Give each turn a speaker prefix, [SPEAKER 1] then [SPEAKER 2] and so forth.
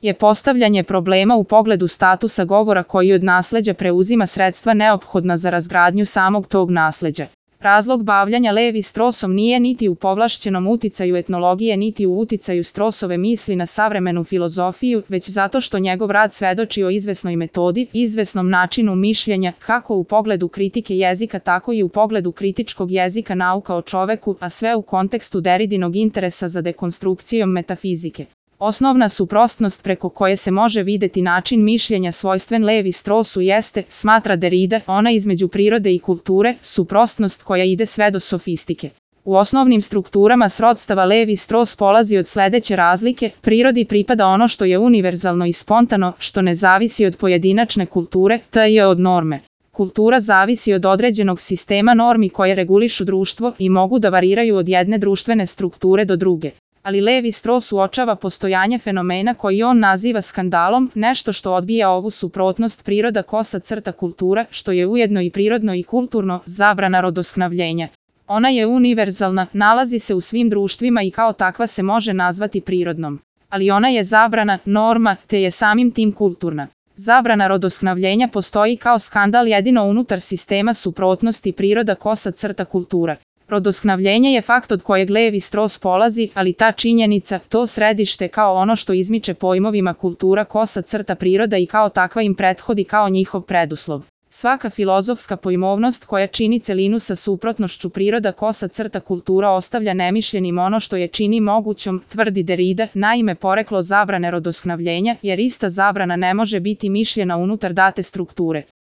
[SPEAKER 1] je postavljanje problema u pogledu statusa govora koji od nasleđa preuzima sredstva neophodna za razgradnju samog tog nasleđa. Razlog bavljanja Levi-Strausom nije niti u povlašćenom uticaju etnologije niti u uticaju Straussove misli na savremenu filozofiju, već zato što njegov rad svedoči o izvesnoj metodi, izvesnom načinu mišljenja, kako u pogledu kritike jezika tako i u pogledu kritičkog jezika nauka o čoveku, a sve u kontekstu Derridinog interesa za dekonstrukcijom metafizike. Osnovna suprotnost preko koje se može videti način mišljenja svojstven Levi-Straussu jeste, smatra Derrida, ona između prirode i kulture, suprotnost koja ide sve do sofistike. U osnovnim strukturama srodstava Levi-Strauss polazi od sledeće razlike: prirodi pripada ono što je univerzalno i spontano, što ne zavisi od pojedinačne kulture, t.j. od norme. Kultura zavisi od određenog sistema normi koje regulišu društvo i mogu da variraju od jedne društvene strukture do druge. Ali Levi-Strauss uočava postojanje fenomena koji on naziva skandalom, nešto što odbija ovu suprotnost priroda kultura, što je ujedno i prirodno i kulturno, zabrana rodoskrnavljenja. Ona je univerzalna, nalazi se u svim društvima i kao takva se može nazvati prirodnom. Ali ona je zabrana, norma, te je samim tim kulturna. Zabrana rodoskrnavljenja postoji kao skandal jedino unutar sistema suprotnosti priroda kultura. Rodoskrnavljenje je fakt od kojeg Levi-Strauss polazi, ali ta činjenica, to središte kao ono što izmiče pojmovima kultura priroda i kao takva im prethodi kao njihov preduslov. Svaka filozofska pojmovnost koja čini celinu sa suprotnošću priroda kultura ostavlja nemišljenim ono što je čini mogućom, tvrdi Derrida, naime poreklo zabrane rodoskrnavljenja, jer ista zabrana ne može biti mišljena unutar date strukture.